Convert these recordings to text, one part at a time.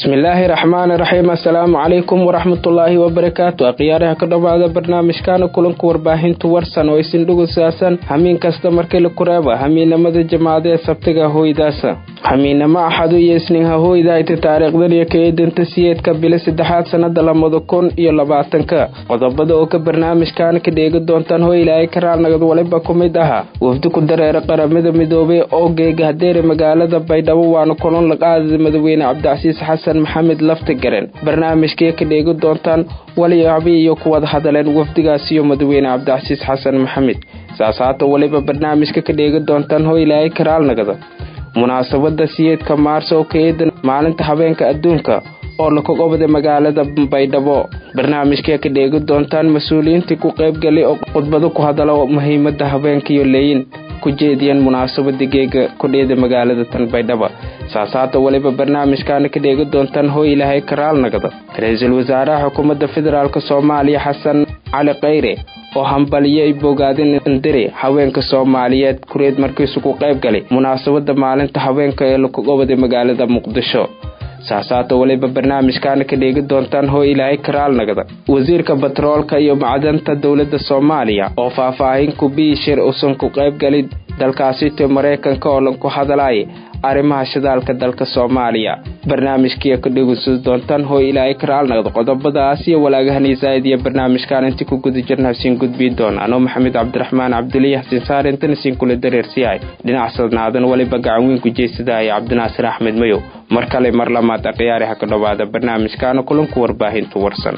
bismillaahi raxmaani raxiim assalaamu calaykum waraxmatullaahi wabarakaatu akhyaaraha ka dhowaada barnaamijkaana kulanka warbaahinta warsan oo isin dhugusaasan hamiin kasta markii la kureeba hamiinamada jamaacada ee sabtiga hooydaasa hamiinamo axadu iyo isniin hahooyda ayta taariikhdan iyo kaeedanta siyeedka bilo 3 sanada 2020 qodobada oo ka barnaamijkaana ka dheegi doontaan hooy ilaahay karaal nagad waliba ku mid aha wafdi ku dareera qaramada midoobay oo geega hadeere magaalada baydhabo waana kulan la qaaday madaxweyne cabdicasiis xasan maxamed laftigaran barnaamijkii ka dheegi doontaan waliyaabay iyo kuwada hadaleen wafdigaas iyo madaxweyne cabdicasiis xasan maxamed saasaata waliba barnaamijka ka dheegi doontaan hooy ilaahay karaal nagad munaasabada siyeedka maarso oo keedan maalinta habeenka adduunka oo la ka goobday magaalada baydhabo barnaamijka ka dheegi doontaan mas'uuliyiinta ku qayb galay oo khudbado ku hadala muhiimada habeenka iyo leeyin ku jeediyeen munaasabada geega ku dheeday magaalada tan baydhabo saasaata waliba barnaamijkaana ka dheegi doontaan hooy ilaahay karaal nagada ra'iisul wasaaraha xukuumadda federaalka Soomaaliya Xasan Cali Khayre oo hambaliyay bogaadin indire haweenka Soomaaliyeed kureed markii ku qayb galay munaasabada maalinta haweenka ee la ku goobday magaalada Muqdisho saasaata waliba barnaamijkaana ka dheegi doontaan hooy ilaahay karaal nagada wasiirka batroolka iyo macdanta dawladda Soomaaliya oo faahfaahin ku biishir usan ku qayb galay dalkaasi Mareykanka oo lan ku hadalay arrimaha shidaalka dalka Soomaaliya barnaamijkii ka dhigayso doontaan hooy ilaahay karaal nagada qodobadaas iyo walaagahanaysaad iyo barnaamijkan intii ku guda jirnaa siin gudbi doon ano Maxamed Cabdiraxmaan Cabduliya Xasan Saarintan siin kula dareersiyay dhinaca sadnaadan waliba gacan weyn ku jeesiday Cabdinaasir Axmed Mayo markale mar lamaad akhyaaraha ka dhawaada barnaamijkan kulanka warbaahinta warsan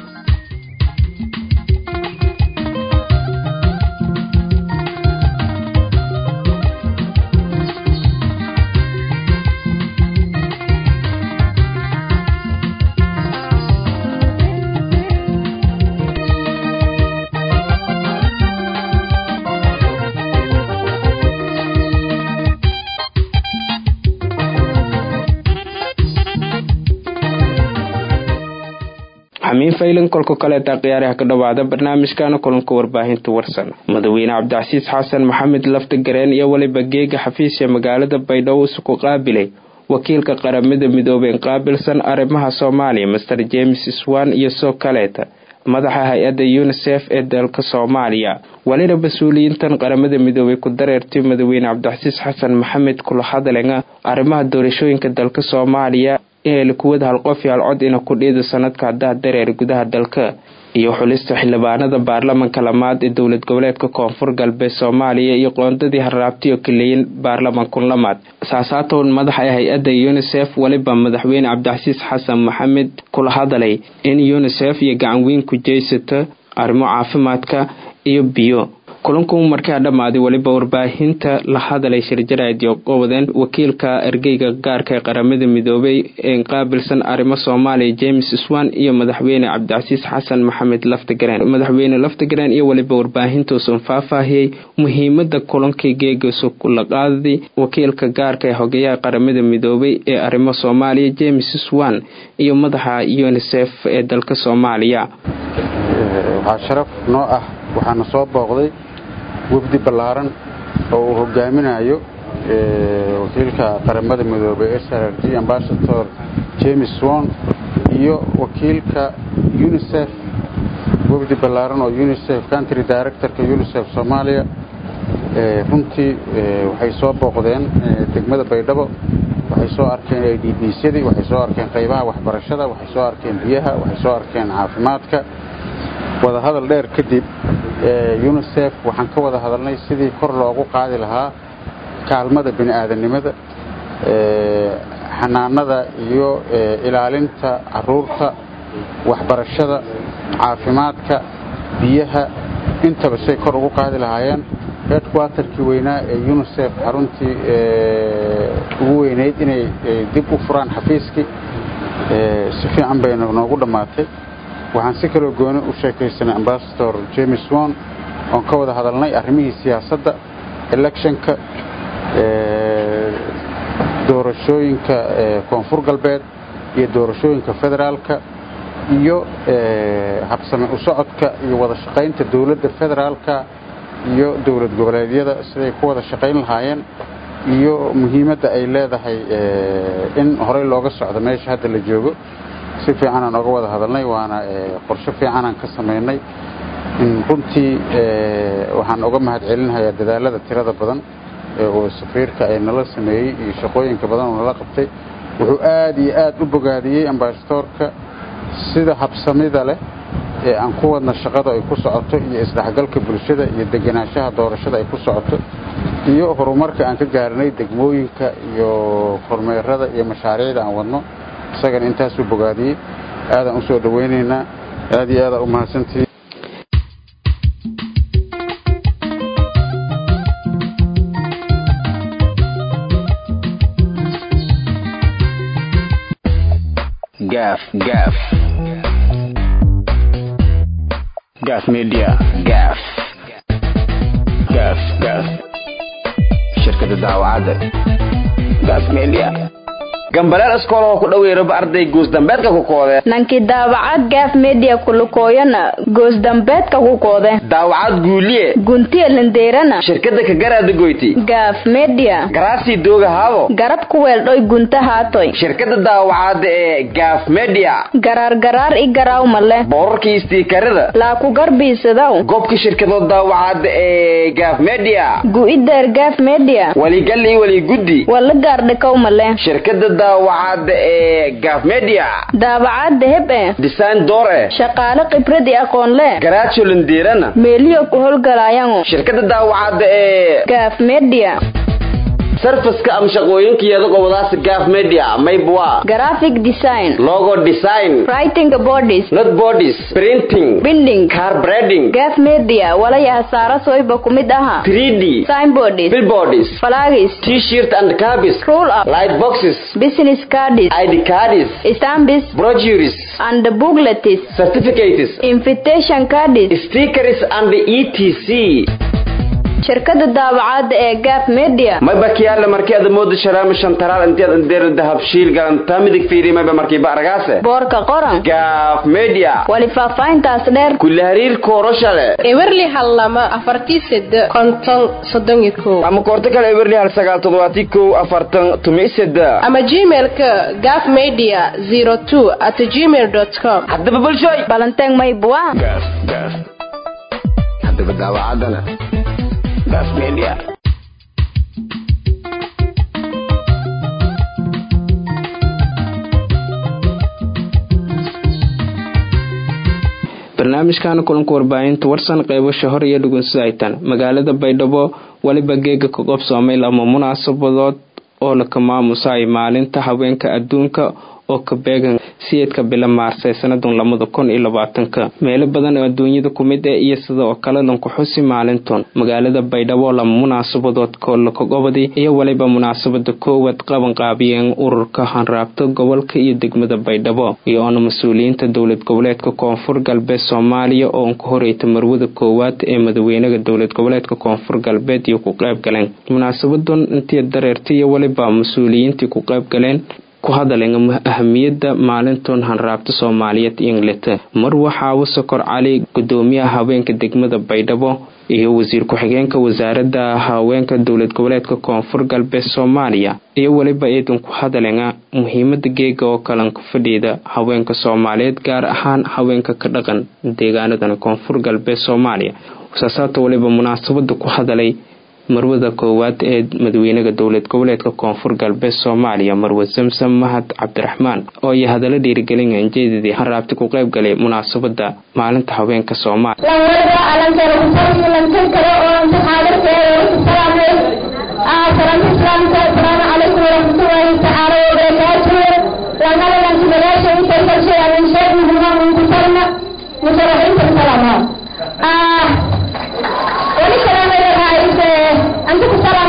faylan kolka kale taqyaaraha ka dhawaada barnaamijkan kulanka warbaahinta warsan madaxweyne cabdicasiis xasan maxamed laftigaran iyo waliba geega xafiisya magaalada baydhabo ku qaabilay wakiilka qaramada midoobay qaabilsan arrimaha Soomaaliya Mr James Swan iyo soo kaleeta madaxa hay'adda UNICEF ee dalka Soomaaliya waliba mas'uuliyiintan qaramada midoobay ku dareertay madaxweyne cabdicasiis xasan maxamed kula hadalaya arrimaha doorashooyinka dalka Soomaaliya ee la kuwada hal qof yaal cod in ku dhiido sanadka dareer gudaha dalka iyo xulista xildhibaanada baarlamaanka lamaad ee dawlad goboleedka Koonfur Galbeed Soomaaliya iyo qoondadii harraabtay oo kaleeyeen baarlamaanka lamaad saasaatow madaxa hay'adda UNICEF waliba madaxweyne cabdicasiis xasan maxamed kula hadalay in UNICEF iyo gacan weyn ku jeysata arrimo caafimaadka iyo biyo kulanku markii dhamaaday waliba warbaahinta la hadalay shirjaraad iyo qowdan wakiilka ergeyga gaarka ee qaramada midoobay ee qaabilsan arrimaha Soomaaliya James Swan iyo madaxweyne cabdicasiis xasan maxamed laftigaran iyo waliba warbaahinta soo faahfaahiyay muhiimada kulanka geega soo la qaaday wakiilka gaarka ee hogayaha qaramada midoobay ee arrimaha Soomaaliya James Swan iyo madaxa UNICEF ee dalka Soomaaliya waxa sharaf noo ah waxaana soo booqday wafdi ballaaran oo hogaaminayo wakiilka qaramada midoobay SRD Ambassador James Swan iyo wakiilka UNICEF wafdi ballaaran oo UNICEF Country Director-ka UNICEF Soomaaliya runtii waxay soo booqdeen degmada Baydhabo waxay soo arkeen ADB-sidii waxay soo arkeen qaybaha waxbarashada waxay soo arkeen biyaha waxay soo arkeen caafimaadka wada hadal dheer kadib UNICEF waxaan ka wada hadalnay sidii kor loogu qaadi lahaa kaalmada bini'aadanimada xanaanada iyo ilaalinta caruurta waxbarashada caafimaadka biyaha intaba say kor ugu qaadi lahaayeen headquarter-kii weynaa ee UNICEF xaruntii ugu weynayd inay dib u furaan xafiiskii si fiican bay noogu dhamaatay waxaan si kale gooni u sheekaysanay Ambassador James Swan oo ka wada hadalnay arrimihii siyaasadda electionka doorashooyinka Koonfur Galbeed iyo doorashooyinka federaalka iyo habsami u socodka iyo wada shaqaynta dawladda federaalka iyo dawlad goboleedyada siday ku wada shaqayn lahaayeen iyo muhiimadda ay leedahay in horey looga socdo meesha hadda la joogo si fiican aan uga wada hadalnay waana qorshe fiican aan ka sameynay runtii waxaan uga mahadcelinayaa dadaalada tirada badan oo safiirka ay nala sameeyey iyo shaqooyinka badan oo nala qabtay wuxuu aad iyo aad u bogaadiyey ambassadorka sida habsamida leh ee aan ku wadna shaqada ay ku socoto iyo isdhexgalka bulshada iyo deganaanshaha doorashada ay ku socoto iyo horumarka aan ka gaarnay degmooyinka iyo kormeerada iyo mashaariicda aan wadno isagana intaas u bogaadiyey aadaan u soo dhaweynaynaa aad iyo aad u mahadsantihiin Gas Media shirkadda daawacada Gas Media gambaleel iskool oo ku dhaweeyay arday goos dambeedka ku koode nanki daawacad Gas Media kulukooyana goos dambeedka ku koode daawacad guuliye guntiye landeerana shirkadda ka garaad goyti Gas Media garaasi dooga haabo garab ku weeldhoy gunta haatoy shirkadda daawacad ee Gas Media garar i garaaw male boorkii stiikarada la ku garbiisadaw goobka shirkadda daawacad ee Gas Media guider Gas Media wali gali wali guddi wala gaardhakow male shirkadda daawacad ee Gas Media daawacad hebe design doore shaqaale khibrad aqoon leh garaajo landeerana meeliyo ku howlgalayaan shirkadda daawacad ee Gas Media service-ka am shaqooyinkeeda qowdaas Gas Media maybwa graphic design logo design writing bodies not bodies printing binding car branding Gas Media wala ya saara sooyba kumid aha 3D signboards billboards flags t-shirt and cabis roll up light boxes business cards ID cards stamps brochures and booklets certificates invitation cards stickers and etc shirkadda daawacad ee Gas Media ma bakiyaala markii aad moodo sharaama shantaraal intii aad deer dahab shiil galanta midig fiiri ma markii baaragaase boorka qoran Gas Media wali faafayntaas dheer kulli hariir kooroshale ewerli hallama 47 konton 31 ama koorta kale ewerli hal 9 ama gmail-ka gasmedia02@gmail.com hadaba bulshoy balanteen may buwa gas hadaba daawacadana Gas Media barnaamijkan kulanka warbaahinta warsan qaybasho hor iyo dhugunsaaytan magaalada Baydhabo waliba geega ka qabsoomay lama munaasabadood oo la maamusay maalinta haweenka adduunka oo ka beegan siyeedka bila Maarso sanadun 2020 meelo badan oo adduunyada ku mid ah iyo sidoo kale lanku xusi maalintan magaalada Baydhabo la munaasabadood koola ka gobadi iyo waliba munaasabada koowad qaban qaabiyeen ururka hanraabta gobolka iyo degmada Baydhabo iyo mas'uuliyiinta dawlad goboleedka Koonfur Galbeed Soomaaliya oo ku horeeyay marwada koowaad ee madaxweynaha dawlad goboleedka Koonfur Galbeed iyo ku qayb galeen munaasabadan intii dareertay iyo waliba mas'uuliyiinta ku qayb galeen ku hadalay ahamiyada maalintan hanraabta Soomaaliyeed Ingilita mar waxa uu Sokor Cali gudoomiyaha haweenka degmada Baydhabo iyo wasiir ku xigeenka wasaaradda haweenka dawlad goboleedka Koonfur Galbeed Soomaaliya iyo waliba eedan ku hadalay muhiimada geega oo kala ku fadhida haweenka Soomaaliyeed gaar ahaan haweenka ka dhaqan deegaanada Koonfur Galbeed Soomaaliya wasaasata waliba munaasabada ku hadalay marwada koowaad ee madaxweynaha dawlad goboleedka Koonfur Galbeed Soomaaliya Marwo Samsam Mahad Cabdiraxmaan oo ay hadallo dhiirigelin jeedidii hanraabta ku qayb galay munaasabada maalinta haweenka Soomaaliya أنت كسرنا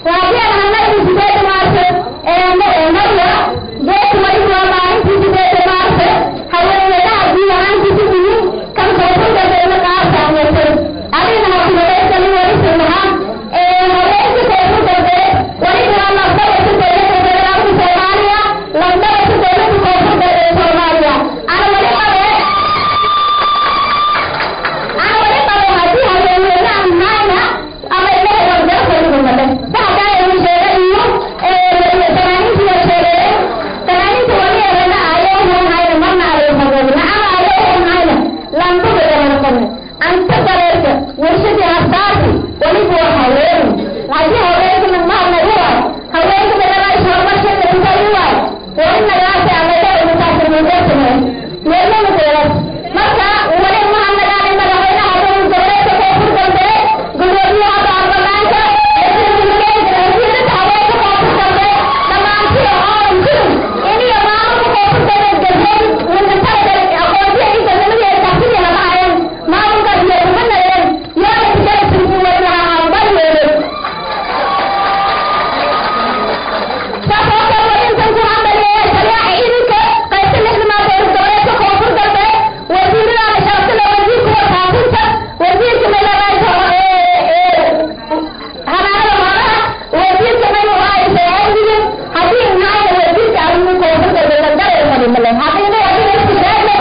وهذه أنا سيدة مارس مريا جيت مريض ومعين في سيدة مارس حولنا لها دي عن سيدة كم صوتون جبنا كاسة مثل أنا هقولك كلمة وريث المهم وريث صوتون جبنا وريث لما صوت سيدة جبنا في سوماليا لما صوت صوتون جبنا سوماليا أنا وريث هذه هذه أنا أما إذا وجدت في المدن بعد أنت بريك ورشد أصداري وليبوا حوالي لكن حوالي من ما نروح حوالي من لا يشوف شيء تسويه وإن الناس على المسافر من جسمه لأنه مثلاً مكة ولا محمد عليه مدحنا هذا الجبل تكفر جنبه قلوبي هذا أربعة يصير يصير حوالي تكفر جنبه لما أنتي أنتم إني أمام تكفر جنبه ونتابع أقوى شيء جنبه يتحسين هذا ما ممكن يكون لنا يا رجال سنقول لها أمبارح فقط وين تنقل عملية سريعة إنك قيس نحن ما بنقدر تخوفر قلبه وزيرنا على شخص الوزير هو خاصة وزير كمان رايح هذا مرة وزير كمان رايح عندي هذه النهاية وزير كأنه خوفر قلبه تقدر يسمى الله هذه النهاية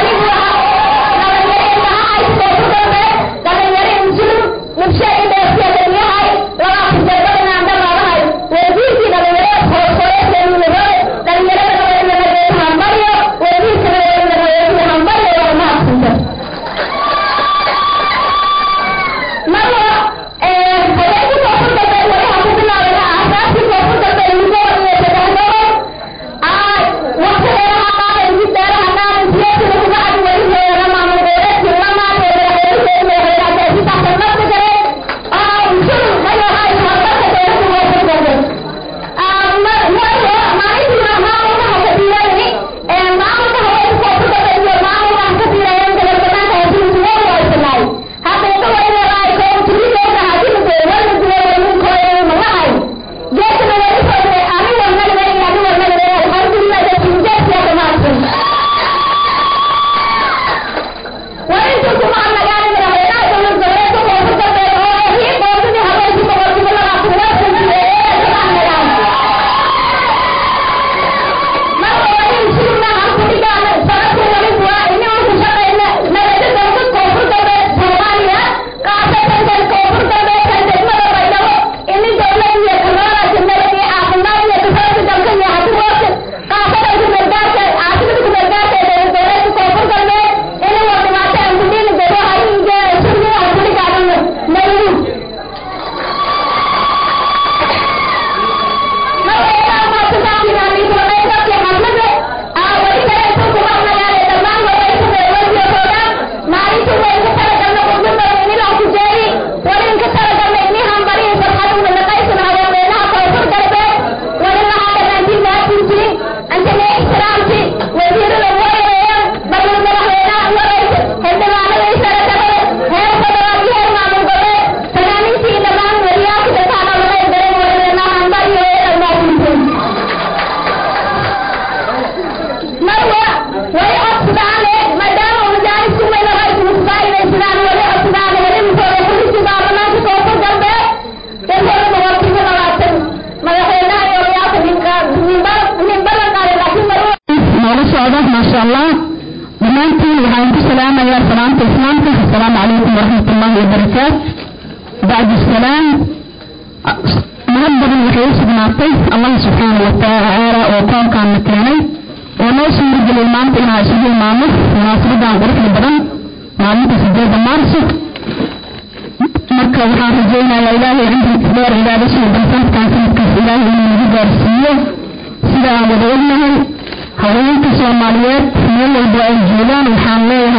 نفسي إذا سيادة هاي لما تجربنا عندما هاي وزير كده لغاية خوصوية لغاية لغاية لغاية همبريو وزير كده لغاية همبريو وما أحسنت مرة فلأيك توفر دفع ولي حفظنا لنا أساسي توفر دفع المدور يتدهنون وقت لنا حقا يجب دارا حقا من سياسة لغاية ولي لما مدورات لما السلام عليكم ورحمة الله وبركاته. بعد السلام مهبب الحيوس بناطي الله سبحانه وتعالى وقام كان مكاني ونوصل رجل المامت إلى عشد المامت وناصر عن غرف البرن مامت سجاد مارس مكة وحاف الجينا يا إلهي عندي كبار إلى بشر بنسان كان سمكس إلهي من الجبار السيئة سيدا ودولنا هوانك سوماليات ميل البوء الجيلان وحانليه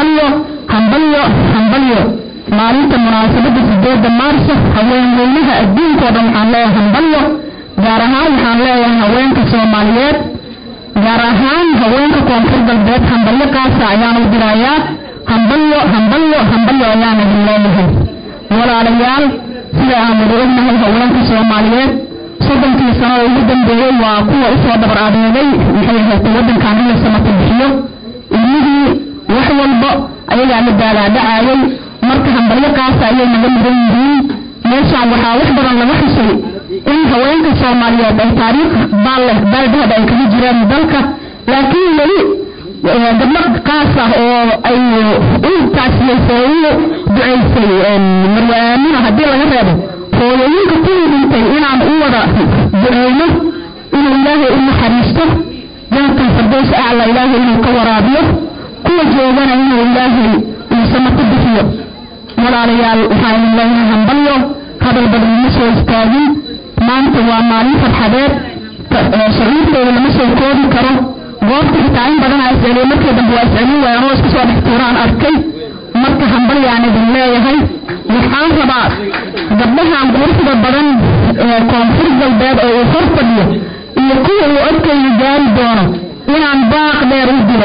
همبليو maalinta munaasabada 8 maarso haweenweynaha adduunka oo dhan waxaan leeyahay hambalyo gaar ahaan waxaan leeyahay haweenka Soomaaliyeed gaar ahaan haweenka koonfur galbeed hambalyo kaasa ayaan u dirayaa hambalyo ayaan leeyahay walaalayaal sida aan ognahay haweenka Soomaaliyeed soddonkii sano ugu dambeeyay waa kuwa u soo dabar adeegay maxay ahayd wadankan la samata bixiyo ilmihii wax walba ayaga la daalaacay marka hambalyo qaas ayay naga mudan yihiin meeshaan waxaa wax badan laga xusay in haweenka Soomaaliyeed ay taariikh baaldaad ay kaga jiraan dalka laakiin wali gabdho qaas ah oo ay u taasiyay duceysay marwaamina haddii laga reebo hooyooyinka ku dhintay inaan u wada duceyno inuu ilaahay u naxariisto jannatul firdaws a'la ilaahay inuu ka waraabiyo kuwa joogana inuu ilaahay uu samata bixiyo walaalayaal waxaan leeyahay hambalyo hadal badan ma soo istaagin maanta waa maalin farxadeed sharciidooda lama soo koobi karo goobta xitaa in badan ay isceliyo markii dambe waa iscelin waayaan oo isku soo dhex tuuraan arkay marka hambalyaan idin leeyahay waxaan rabaa gabdhahan quruxda badan ee koonfur galbeed oo uu hor fadhiyo iyo kuwa uu codkayga gaari doono inaan baaq dheer u diro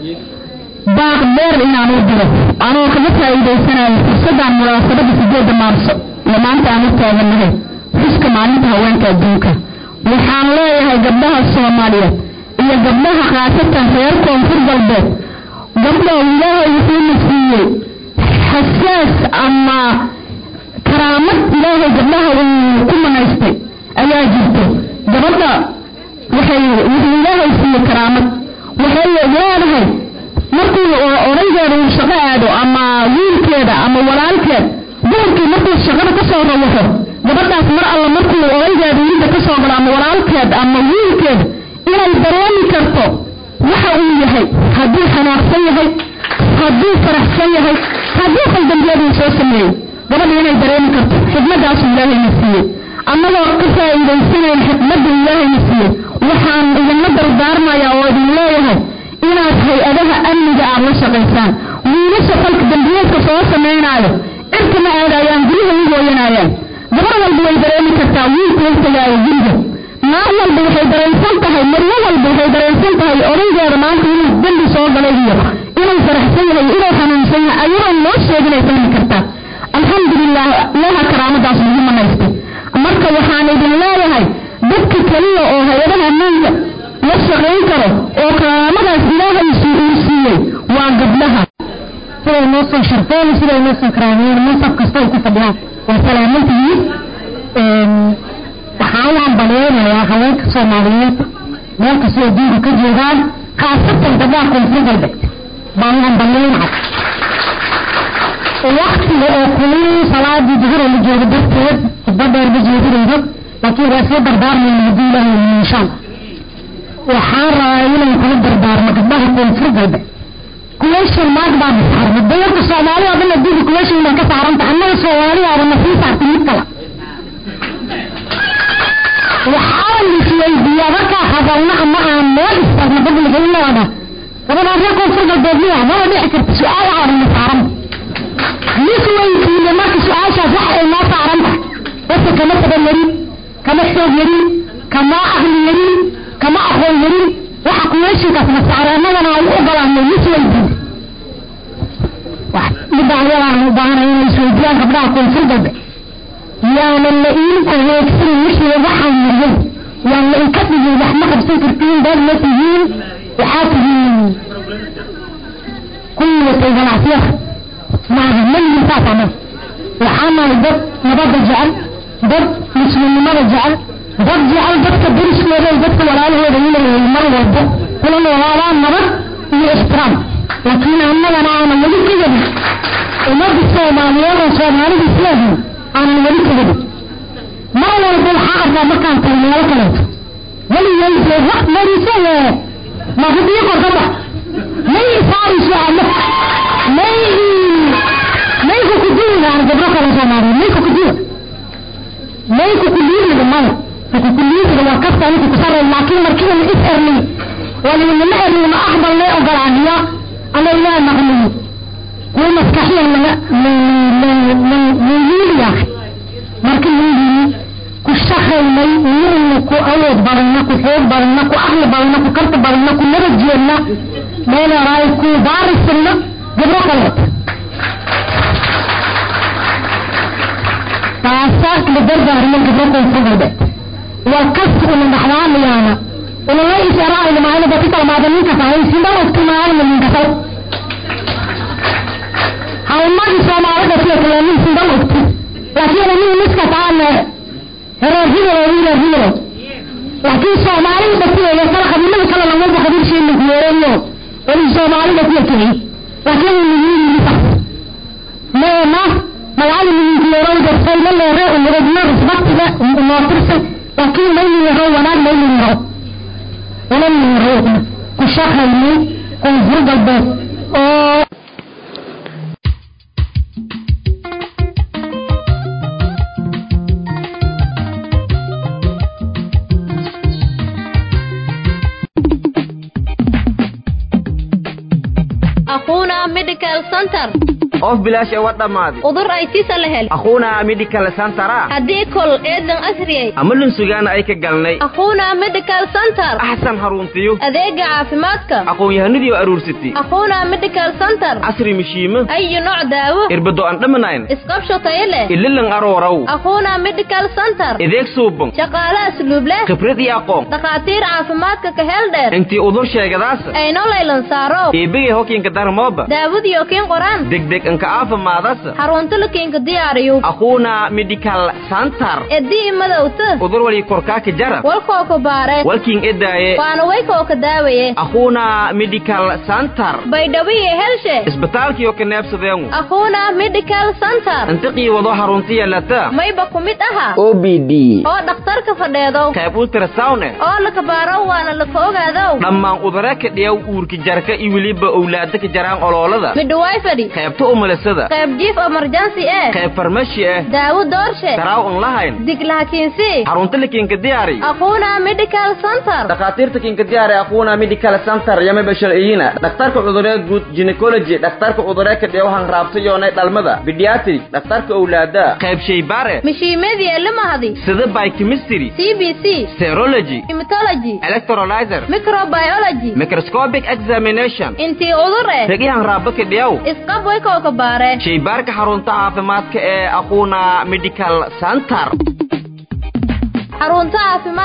anoo kaga faa'iidaysanayo fursaddan munaasabada 8 Maarso iyo maanta aan u taaganahay xuska maalinta haweenka adduunka waxaan leeyahay gabdhaha Soomaaliyeed iyo gabdhaha khaasatan reer koonfur galbeed gabdhaha ilaahay wuxuu nasiiyey xasaas ama karaamad ilaahay gabdhaha uu ku manaystay ayaa jirto gabadha waxay ilaahay siiyey karaamad waxay leedahay markuu oraygeeda uu shaqo aado ama wiilkeeda ama walaalkeed duurkii markuu shaqada ka soo rawaxo gabadhaas mar alla markuu oraygeeda inta ka soo galo ama walaalkeed ama wiilkeeda inay dareemi karto waxa uu yahay haddii xanaaqsan yahay haddii faraxsan yahay haddii qaldangeedu soo sameeyo gabadha inay dareemi karto xigmadaas ilaahay na siiyey annagoo ka faa'iidaysanayn xikmadda ilaahay na siiyey waxaan idinla dardaarmayaa oo idin leeyahay inaad hay-adaha amniga aad la shaqaysaan wiilasha falka dambiyeedka soo sameynaayo cirkama aadayaan guryaha u hooyanayaan gabar walba way dareemi kartaa wiilku waqtigaayo guriga naag walba waxay dareensan tahay marwo walba waxay dareensan tahay odaygeeda maanta inuu dambi soo galay iyo inuu faraxsan yahay inuu xanuunsan yahay ayadoon loo sheegin ay fahmi kartaa alxamdulilah ilaha karaamadaas nagu manaystay marka waxaan idin leeyahay dadka kaliya oo hay-adaha amniga la shaqayn karo oo karaamadaas ilaahay uu siiyey waa gabdhaha siday noo soo sharfeen siday noo soo karaameen mansab kasta ay ku fadhiyaan waa salaamantihiin waxaan u hambaleynayaa haweenka Soomaaliyeed meel kastoo adduunka ka joogaan khaasatan gabdhaha koonfur galbeed baan u hambaleynayaa waqtiga oo kulii salaadii duhur la joogo darteed badar bajeedinaydo laakiin waa soo dardaarmayna haddii ilaahay insha Allah waxaan rabaa inaan kula dardaarmo gabdhaha koonfur galbeed kuleeshan maag baa saaran dadka Soomaaliya oo dhan adduunka kuleeshan ma ka saaranta annaga Soomaaliya oo ma sii saartay mid kale waxaan isweydiiyaa markaa hadalna ama aan meel istaagna badliga ilooda gabadha reer koonfur galbeed ma dhici karta su'aal aan saaran nisweydiiya marka su'aashaas wax ay noo saaran tahay kama taban yari kama xoog yari kama aqli yari kama aqoon yari waxa kuleeshinkaas ma saaranadana aan u ogolaanay nisweydiiya wax midayaan u baahanay inay isweydiiyaan gabdhaha koonfur galbeed يانا اللئيم أهيكسر وشي وضحا مريم يانا الكتب وضحما قبسين كرتين دال مسيحين وحاكمين كل وسيدة العسيخ مع من ينفعنا وحانا الضب نبض الجعل ضب مسلم المرة الجعل ضب جعل ضب كبيرش لغاية ضب وراء هو دليل المرة والضب كل وراء النبض هي احترام لكن أنا ولي كذا ومرض الصوماليين والصومالي بسلاهم أنا ولي كذا ما هو بالحق مكان كلمة ولا كلمة ولي ينزل وقت ما يسوي ما هو بيقول طبعا ما يفعل شيء ما يكون كدير يعني جبرك على جماعة ما يكون كدير للجماعة يكون كدير لو كفت أنا كسر لكن مركز الإسرني ولي من الإسرني ما أحضر لا أقدر عنها أنا لا مغني كل مسكحية من يا أخي مركز من كشخي مي كو أود برنا كو حوض برنا كو أهل برنا كو كرت برنا كو نرجينا ما لا رأي كو دارس لنا جبرك الله تاساك لدرجة من قبلكم فقد والكسر من بحرام يانا والله إشراء لما أنا بطيطة وما دمين كفاين سيدا واجتماعي من كفاو هاو ما يسوى ما أرد فيه كلامين سيدا واجتماعي لكن أنا من مسكة عنا رهيرو لكن سومالي بطيئة يسال خبير من كلا لما بخبير شيء من كيورينيو ولي سومالي بطيئة كي لكن من ما العالم من كيورو جرسي من يرى ونرجنا رسبت لا ونواترسي لكن من يرى ونال من يرى ولم يرى كشاك هلمي ونزرق البيت أخونا ميديكال سنتر of bilaash ee wadamaadi udur ay tisa lahel akhuuna medical center hadii kol eedan asriyay amalin sugaana ay ka galnay akhuuna medical center ahsan haruntiyo adeega caafimaadka aqoon yahanadii aruursatay akhuuna medical center asri mishiima ay nooc daawo irbado aan dhamanayn isqabsho tayle ililan aroorow akhuuna medical center ideeg suuban shaqaalaha asluub leh khibrad iyo aqoon dhaqaatiir caafimaadka ka hel dheer intii udur sheegadaas ay noo laylan saaro eebigay hokiinka darmooba daawadiyo keen qoraan degdeg anka caafimaadaas xarunta la keenka diyaariyo akhuuna medical center edii madawta udur wali korka ka jara walkoo ka baare walkiin edaaye waana way koo ka daawaye akhuuna medical center baydhawiye helshe isbitaalkiyo ka neebsadeen akhuuna medical center intiqii wado xaruntiya lata mayba kumid aha OBD oo dhakhtarka fadheedo qayb ultrasound oo la ka baaro waana la ka ogaado dhammaan udara ka dhiyaw uurka jarka iyo waliba awlaada ka jaraan ololada midwifery qaybta umalasada qayb jiif emergency qayb farmashi daawo doorshe daraaw online dig laakiinsi xarunta la keenka diyaari akhuuna medical center dhaqaatiirta keenka diyaari akhuuna medical center yama bashariyina dhakhtarka cudurada guud gynecology dhakhtarka cudurada ka dhiyaw han raabtayoonay dhalmada pediatric dhakhtarka awlaada qayb shaybaare mishiimadii lamahadi sida biochemistry CBC serology hematology electrolyzer microbiology microscopic examination intii udure ragihan raaba ka dhiyaw isqab way koo ka baare shaybaarka xarunta caafimaadka ee akhuuna medical center xarunta caafimaad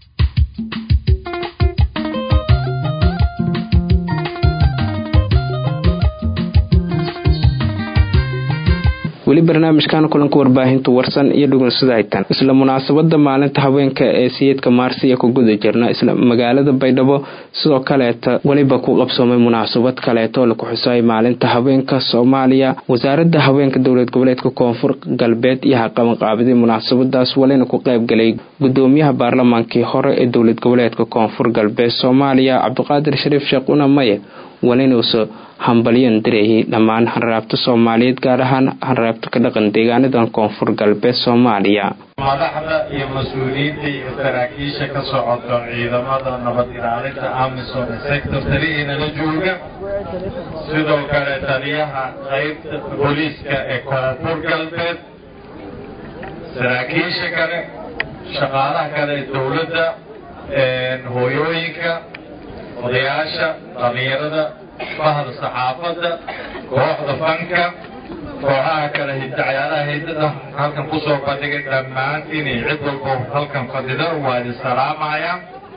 weli barnaamijkan kulanka warbaahinta warsan iyo dhugunsada haytan isla munaasabada maalinta haweenka ee siyeedka maarsi ee ku guda jirna isla magaalada Baydhabo sidoo kaleeta waliba ku qabsoomay munaasabad kaleeto la ku xusay maalinta haweenka Soomaaliya wasaaradda haweenka dawlad goboleedka Koonfur Galbeed iyo qaban qaabadii munaasabadaas walina ku qayb galay gudoomiyaha baarlamaankii hore ee dawlad goboleedka Koonfur Galbeed Soomaaliya Cabdiqaadir Shariif Sheekh Unamaye walina hambalyan direeyay dhammaan hanraabta Soomaaliyeed gaar ahaan hanraabta ka dhaqan deegaanada Koonfur Galbeed Soomaaliya madaxda iyo mas'uuliyiinta iyo saraakiisha ka socota ciidamada nabad ilaalinta AMISOM sector-tariina la jooga sidoo kale taliyaha qaybta booliiska ee Koonfur Galbeed saraakiisha kale shaqaalaha kale ee dawladda hooyooyinka odayaasha dhalinyarada bahda saxaafadda kooxda fanka kooxaha kale hiddacayaalaha hiddada halkan ku soo bandhigay dhammaantiin iyo cid walbo halkan fadhida waa idin salaamaya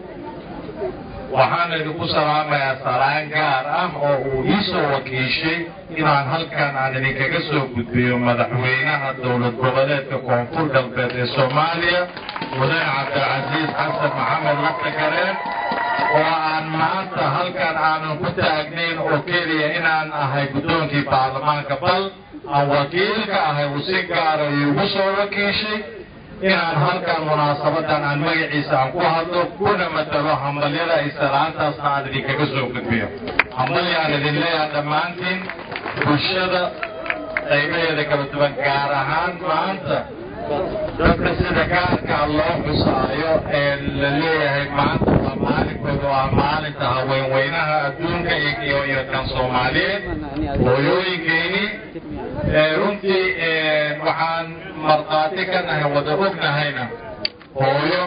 waxaana idinku salaamayaa salaan gaar ah oo uu ii soo wakiishay inaan halkan aan idinkaga soo gudbiyo madaxweynaha dowlad goboleedka Koonfur Galbeed ee Soomaaliya mudane Cabdilcasiis Xasan Maxamed Laftagareen oo aan maanta halkan aanan ku taagnayn oo keliya inaan ahay guddoonkii baarlamaanka bal aan wakiilka ahay uu si gaara iigu soo wakiishay inaan halkan munaasabadan aan magaciisa aan ku hadlo kuna matalo hambalyada ay salaantaasna aan idinkaga soo gudbiyo hambalyaan idin leeyahay dhammaantiin bulshada qaybaheeda kala duwan gaar ahaan maanta dadka sida gaarka loo xusaayo ee la leeyahay maanta waa maalinkooda waa maalinta haweenweynaha adduunka iyo kan Soomaaliyeed hooyooyinkeeni runtii waxaan marqaati ka nahay wada ognahayna hooyo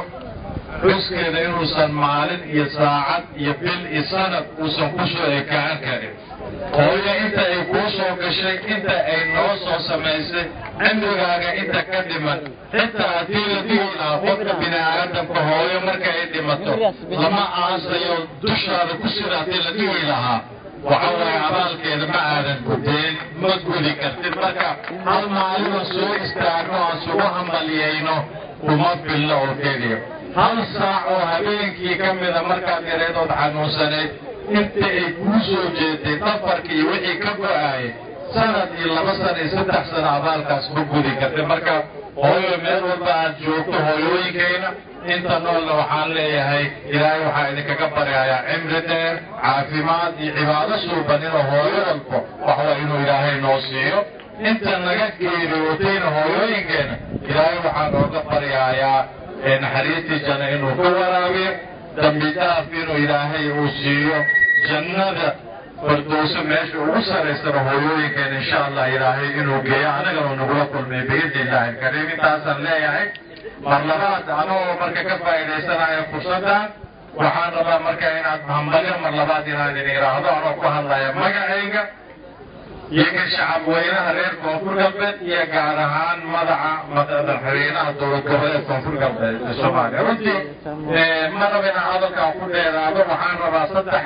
xuskeeda inuusan maalin iyo saacad iyo bil iyo sanad uusan ku soo ekaan karin hooyo inta ay kuu soo gashay inta ay noo soo samaysay cimrigaaga inta ka dhiman xitaa haddii la dhihi lahaa qofka bini aadamka hooyo marka ay dhimato lama aasayo dushaada ku sida haddii la dhihi lahaa waxa waaye abaalkeeda ma aadan gudeen ma gudi kartid marka hal maalina soo istaagno aan sugu hambaliyayno kuma filno oo keliya hal saac oo habeenkii ka mida markaad yareedood xanuunsanayd inta ay kuu soo jeeday dhafarka iyo wixii ka go-aayay sanad iyo 2 sano iyo 3 sano abaalkaas ma gudi kartid marka hooyo meel walba aad joogto hooyooyinkayna inta noolna waxaan leeyahay ilaahay waxaa idinkaga baryayaa cimri dheer caafimaad iyo cibaado suuban inuu hooyo walbo waxwaa inuu ilaahay noo siiyo inta naga geeriyootayna hooyooyinkeena ilaahay waxaa nooga baryayaa naxariistii janno inuu ka waraabiyo dambi dhaaf inuu ilaahay uu siiyo jannada fardowso meesha ugu saraysana hooyooyinkeena insha allah ilaahay inuu geeyo anagana nagula kulmay biidni illaahi alkariim intaasaan leeyahay mar labaad anagoo marka ka faa'iidaysanaya fursaddan waxaan rabaa marka inaad hambalyo mar labaad inaan idin idhaahdo anoo ku hadlaya magacayga iyo ka shacab weynaha reer koonfur galbeed iyo gaar ahaan madaxweynaha dowlad goboleed koonfur galbeed ee soomaaliya runtii ma raba inaan hadalkaan ku dheeraado waxaan rabaa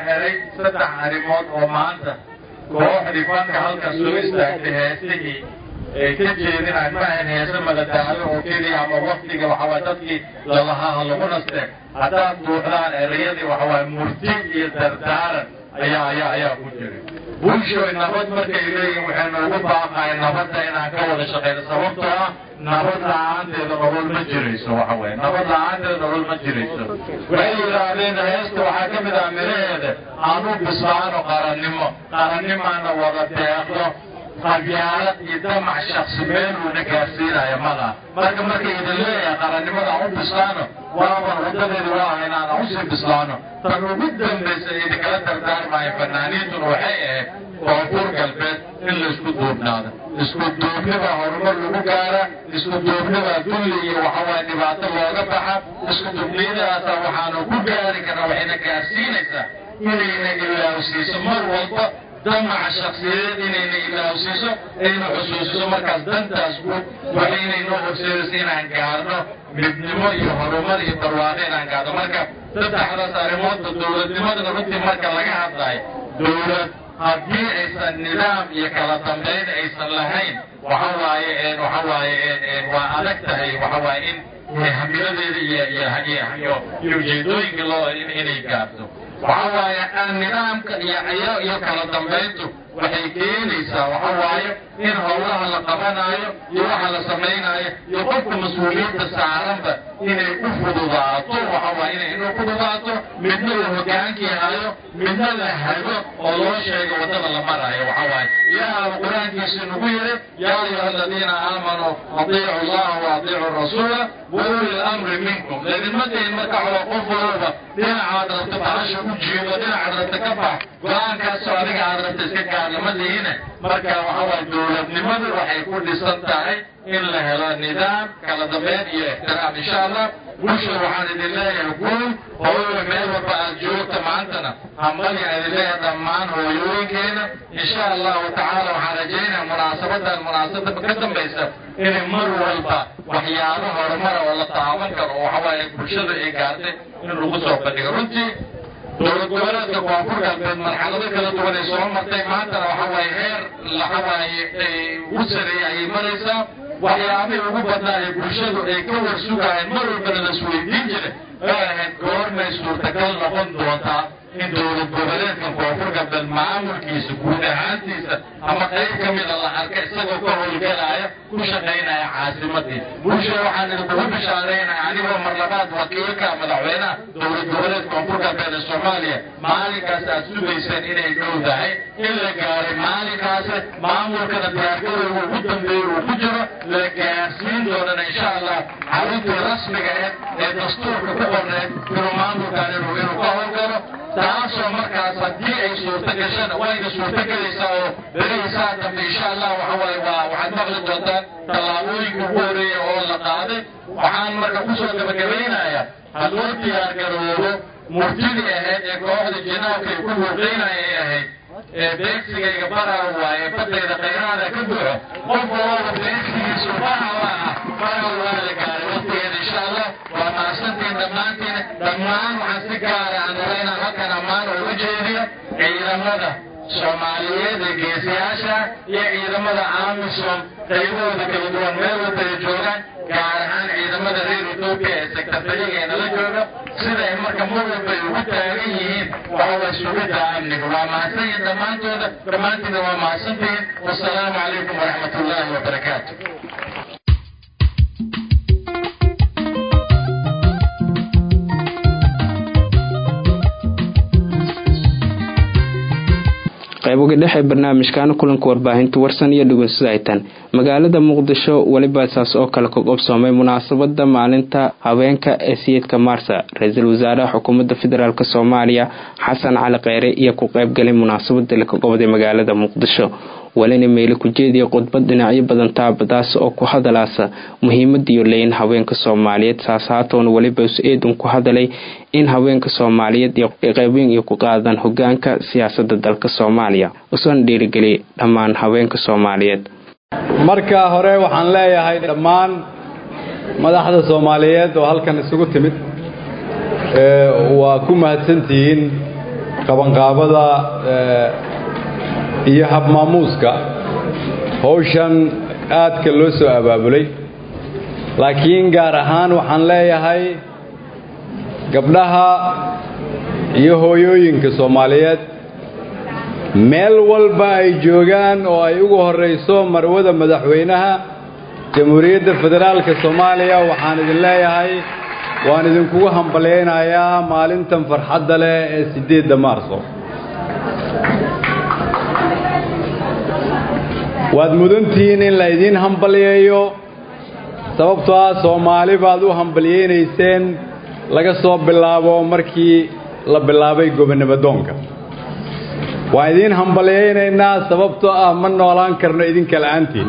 3 arrimood oo maanta kooxdii fanka halkan soo istaagtay heestihii ay ka jeedinaan maahan heese madadaalo oo keliya ama waktiga waxawaa dadkii lalahaa ha lagu nasteeg haddaad duuxdaan erayadii waxawaa murti iyo dardaaran ayaa ku jiray bulshoy nabad markay leeyihin waxay noogu baaqahay nabadda inaan ka wada shaqayno sababtoo ah nabad la-aanteeda nolol ma jirayso waxa weye nabad la-aanteeda nolol ma jirayso waxay yidhaahdeen heesta waxaa ka mid ah miraheeda aanu bislaano qarannimaana wada deeqdo qabyaalad iyo damac shaksi meeluuna gaarsiinaya malaha marka markay idin leeyahay qarannimada aan u bislaano waaban wadadeeda waa inaan usii bislaano tan ugu dambaysa idinkala dardaarmaayo fanaaniintuna waxay ahayd koonfur galbeed in laisku duubnaado isku duubnibaa horumar lagu gaara isku duubnibaa dulli iyo waxawaaye dhibaato looga baxa isku duubniyadaasa waxaanu ku gaari karnaa waxayna gaarsiinaysaa inayna ilaawsiiso mar walba damaca shaksiyadeed inayna ilaawsiiso ayna xusuusiso markaas dantaas guud waxaynayno horseedaysa inaan gaarno midnimo iyo horumar iyo barwaaqo inaan gaarno marka 3daas arrimoodba dowladnimadana runtii marka laga hadlayo dowlad haddii aysan nidaam iyo kala dambayn aysan lahayn waa adag tahay waxawaaye in hamiladeeda iyo ujeedooyinka loo inay gaarto waxawaaye nidaamka iyo kala dambayntu waxay keenaysaa waxawaaye in howlaha la qabanayo iyo waxa la samaynayo iyo qofka mas-uuliyadda saaranba inay u fududaato waxawaaye inuu fududaato midna uu hogaankii hayo midna la hago oo loo sheego waddada la marayo waxawaaye ilaahaba qur-aankiisa nagu yiri yaa ayuha aladiina aamanuu atiicu allaha wa atiicu rasuula wa uli lamri minkum laydinma dayn marka xolo qof walba dhinacaad rabta bahasha u jiido dhinacaad rabta ka bax go-aankaasoo adiga aad rabta iska gaarlama lihiine marka waxawaaye dowladnimadu waxay ku dhisan tahay in la helo nidaam kala dambeyn iyo ixtiraam insha allah bulshada waxaan idin leeyahay guul hooyo meel walba aad joogta maantana hambalya idin leeyahay dhammaan hooyooyinkeena insha allahu tacaala waxaan rajaynaya munaasabada ka dambaysa inay mar walba waxyaabo horumara oo la taaban karo oo waxawaaye bulshada ay gaartay in lagu soo bandhigo runtii dowlad goboleedka koonfur galbeed marxalado kala duwan ay soo martay maantana waxawaaye heer waxawaaye ugu sareeya ayay maraysaa waxyaabihii ugu badnaa ee bulshadu ay ka warsugayeen mar walbana la isweydiin jiray ay ahayd goormay suurtagal noqon doontaa in dowlad goboleedka koonfur galbeed maamulkiisa guud ahaantiisa ama qayb ka mida la arka isagoo ka howlgalaya ku shaqaynaya caasimadii bulshada waxaan idinkugu bishaareynaya anigoo mar labaad wakiilka madaxweynaha dowlad goboleed koonfur galbeed ee soomaaliya maalinkaas aad sugayseen inay dhowdahay in la gaaray maalinkaasi maamulkana diyaargarowga ugu dambeeya uu ku jiro la gaarsiin doonana insha allah xaruntii rasmiga ee dastuurka ku qorneed inuu maamulkan inuu ka howlgalo taasoo markaas haddii ay suurto gashana wayna suurto gelaysaa oo berihiisaa dambe insha allah waxawaaye waxaad maqli doontaan tallaabooyinka ugu horeeya oo la qaaday waxaan marka kusoo gabagabaynayaa ha loo diyaar garoobo murtidii ahayd ee kooxda jinaabka ay ku luuqaynaya ay ahayd beegsigayga baraa waaye badayda khayraada ka buuxo qof walba beegsigiisu baraa waa la gaaray waqtigeeda insha allah waa mahadsantiin dhammaantiin dhammaan waxaan si gaara aan inaan halkan ammaan ugu jeediyo ciidamada soomaaliyeed ee geesiyaasha iyo ciidamada amisom qaybahooda kala duwan meel walba ay joogaan gaar ahaan ciidamada reer Ethiopia ee sekretariga ee nala jooga sida ay marka mar walba ay ugu taagan yihiin waxa sugidda amniga waa mahadsanyiin dhammaantiin waa mahadsantiin wassalaamu calaykum waraxmatullaahi wabarakaatu qayboga dhexe barnaamijkan kulanka warbaahinta warsan iyo dhugunsaytan magaalada muqdisho waliba saas oo kale ka qobsoomay munaasabada maalinta haweenka ee 8 Maarso ra'iisul wasaaraha xukuumadda federaalka Soomaaliya Xasan Cali Kheyre iyo ku qayb galay munaasabada la qabsaday magaalada Muqdisho walina meel ku jeediyay khudbad dhinacyo badan taabadaas oo ku hadalasa muhiimadda iyo leeyin haweenka Soomaaliyeed saasaatoon waliba eedun ku hadalay in haweenka Soomaaliyeed ay qaybin iyo ku qaadan hoggaanka siyaasadda dalka Soomaaliya usan dhiirigeliyay dhammaan haweenka Soomaaliyeed marka hore waxaan leeyahay dhammaan madaxda Soomaaliyeed oo halkan isugu timid waa ku mahadsantiin qabanqaabada iyo hab maamuuska hawshan aadka loo soo abaabulay laakiin gaar ahaan waxaan leeyahay gabdhaha iyo hooyooyinka Soomaaliyeed meel walba ay joogaan oo ay ugu horeyso marwada madaxweynaha Jamhuuriyadda Federaalka Soomaaliya waxaan idin leeyahay waan idinku hambaleynayaa maalintan farxadda leh ee 8 Maarso waad mudantiin in la idin hambaliyeeyo sababtoo ah Soomaali baad u hambaliyeenayseen laga soo bilaabo markii la bilaabay gobonnimadoonka waa idin hambaliyeenaynaa sababtoo ah ma noolaan karno idinka la'aantiin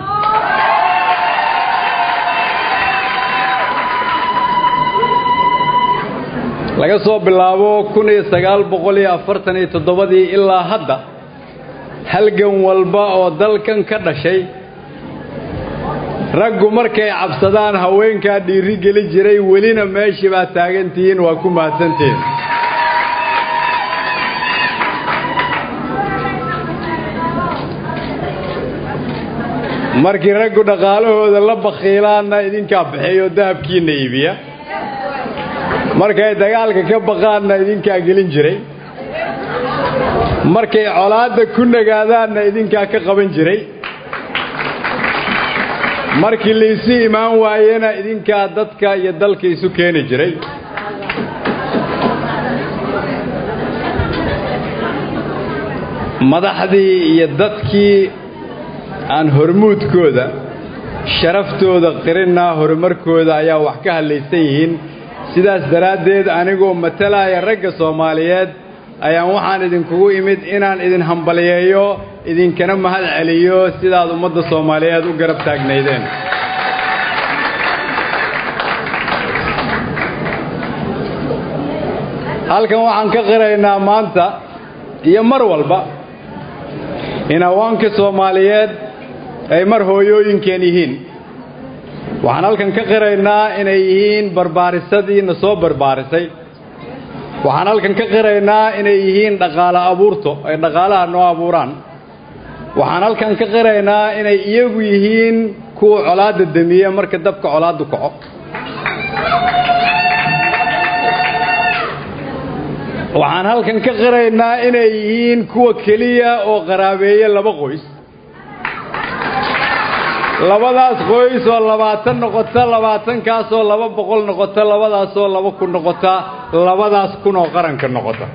laga soo bilaabo 1947 ilaa hadda halgan walba oo dalkan ka dhashay raggu markay cabsadaan haweenka dhiiri gali jiray welina meeshii baa taagantiin waa ku mahadsantiin markii raggu dhaqaalahooda la bakhiilaana idinka bixiyo dahabkiina iibiya markay dagaalka ka baqaanna idinka gelin jiray markay colaada ku nagaadaanna idinka ka qaban jiray markii la isu imaan waayena idinka dadka iyo dalka isu keeni jiray madaxdii iyo dadkii aan hormuudkooda sharaftooda qirinna horumarkooda ayaa wax ka hadlaysan yihiin sidaas daraaddeed anigoo matalaya ragga Soomaaliyeed ayaan waxaan idinkugu imid inaan idin hambaliyeeyo idinkana mahad celiyo sidaad ummadda Soomaaliyeed u garab taagnaydeen halkan waxaan ka qiraynaa maanta iyo mar walba in haweenka Soomaaliyeed ay mar hooyooyinkeen yihiin waxaan halkan ka qiraynaa inay yihiin barbaarisadii na soo barbaarisay waxaan halkan ka qiraynaa inay yihiin dhaqaale abuurto ay dhaqaalaha noo abuuraan waxaan halkan ka qiraynaa inay iyagu yihiin kuwa colaada damiya marka dabka colaadu kaco waxaan halkan ka qiraynaa inay yihiin kuwa kaliya oo qaraabeeya laba qoys labadaas qoys oo 20 noqota 20 kaas oo 200 noqota labadaas oo 200 noqota labadaas kun oo qaranka noqota